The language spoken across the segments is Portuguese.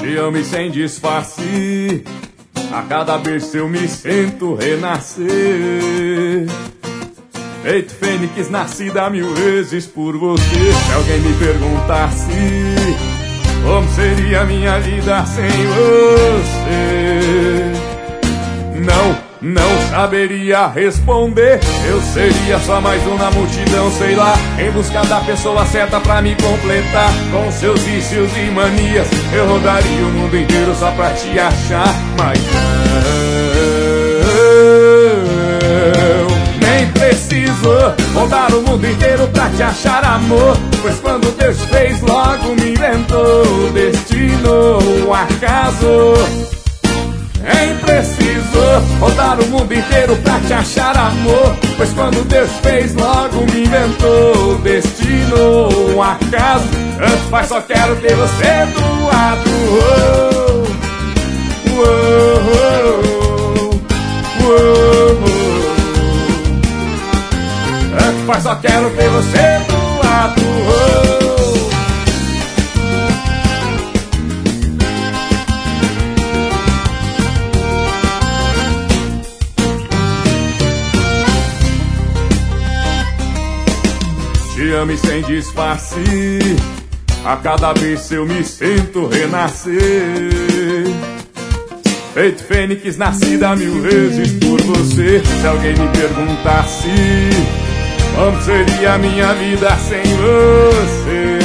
Te amo e sem disfarce, a cada berço eu me sinto renascer. Feito fênix, nascida 1000 vezes por você. Se alguém me perguntasse como seria minha vida sem você, não saberia responder. Eu seria só mais um na multidão, sei lá, em busca da pessoa certa pra me completar. Com seus vícios e manias, eu rodaria o mundo inteiro só pra te achar. Mas nem preciso rodar o mundo inteiro pra te achar, amor. Pois quando Deus fez, logo me inventou. Destino, um acaso. Nem preciso rodar o mundo inteiro pra te achar, amor. Pois quando Deus fez, logo me inventou. Destino, um acaso. Antes faz, só quero ter você do lado. Antes faz, só quero ter você do lado. Te amo e sem disfarce, a cada vez eu me sinto renascer. Feito fênix, nascida 1000 vezes por você. Se alguém me perguntasse como seria a minha vida sem você,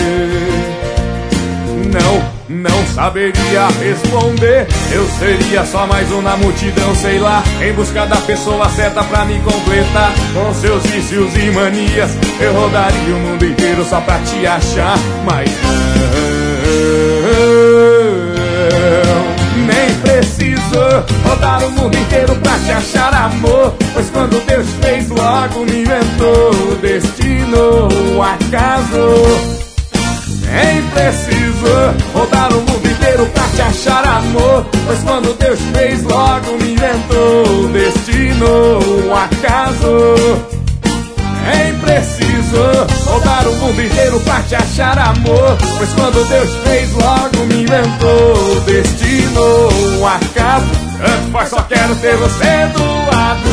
não saberia responder. Eu seria só mais um na multidão, sei lá, em busca da pessoa certa pra me completar. Com seus vícios e manias, eu rodaria o mundo inteiro só pra te achar. Mas nem preciso rodar o mundo inteiro pra te achar, amor. Pois quando Deus fez, logo me inventou. Destino, um acaso. Nem preciso rodar o mundo inteiro pra te achar, amor. Pois quando Deus fez, logo me inventou. Destino, um acaso. Nem preciso rodar o mundo inteiro pra te achar, amor. Pois quando Deus fez, logo me inventou. Destino, um acaso. Antes faz, só quero ter você do lado.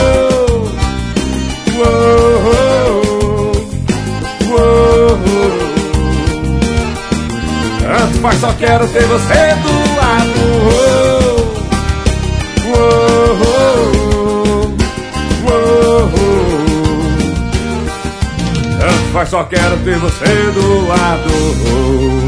Antes faz, só quero ter você do lado. Antes faz, só quero ter você do lado.